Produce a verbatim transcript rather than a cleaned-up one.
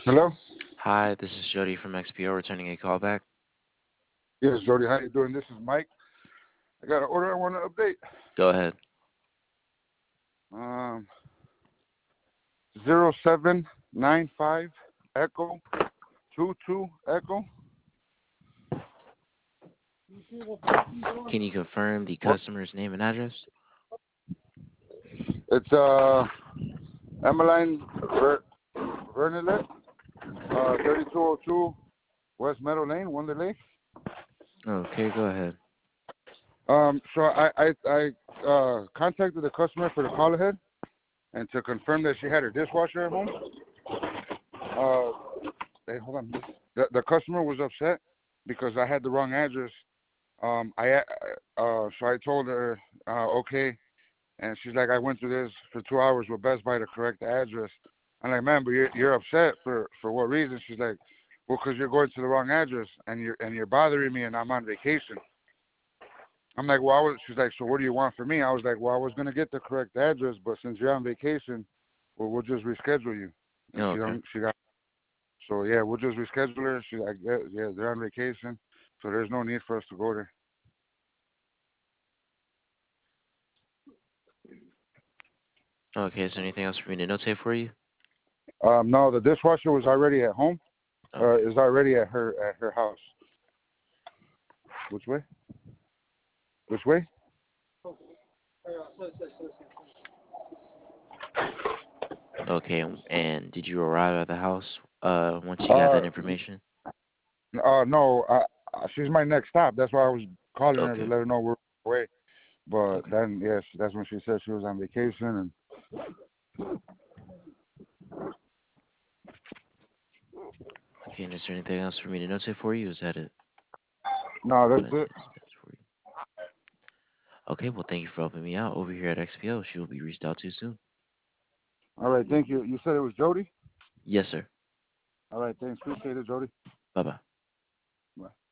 Hello? Hi, this is Jody from X P O returning a call back. Yes, Jody. How you doing? This is Mike. I got an order I want to update. Go ahead. Um, zero seven nine five Echo two two Echo. Can you confirm the What? customer's name and address? It's uh Emmeline Ver- Vernilet, uh thirty-two oh two West Meadow Lane, Wonder Lake. Okay, go ahead. Um, so I I I uh contacted the customer for the call ahead and to confirm that she had her dishwasher at home. Uh, hey, hold on. The the customer was upset because I had the wrong address. Um, I uh, so I told her, uh, okay, and she's like, I went through this for two hours with Best Buy to correct the address. I'm like, man, but you're you're upset for for what reason? She's like, well, because you're going to the wrong address and you're and you're bothering me and I'm on vacation. I'm like, well, I was. She's like, so what do you want from me? I was like, well, I was gonna get the correct address, but since you're on vacation, well, we'll just reschedule you. And she Okay. don't, she got so yeah, we'll just reschedule her. She's like, yeah, yeah, they're on vacation, so there's no need for us to go there. Okay, is there anything else for me to notate for you? Um, no, the dishwasher was already at home. Uh, Okay. is already at her at her house. Which way? Which way? Okay, and and did you arrive at the house uh once you got Uh, that information? uh, no. Uh, uh, she's my next stop. That's why I was calling her to Okay. let her know we're away. But Okay. then, yes, that's when she said she was on vacation. And Okay, and is there anything else for me to notate for you? Is that it? no, that's Gonna it. dispense for you. Okay, well thank you for helping me out over here at X P O. She will be reached out to soon. All right, thank you. You said it was Jody. Yes, sir. All right, thanks. Appreciate it, Jody. Bye bye. Bye.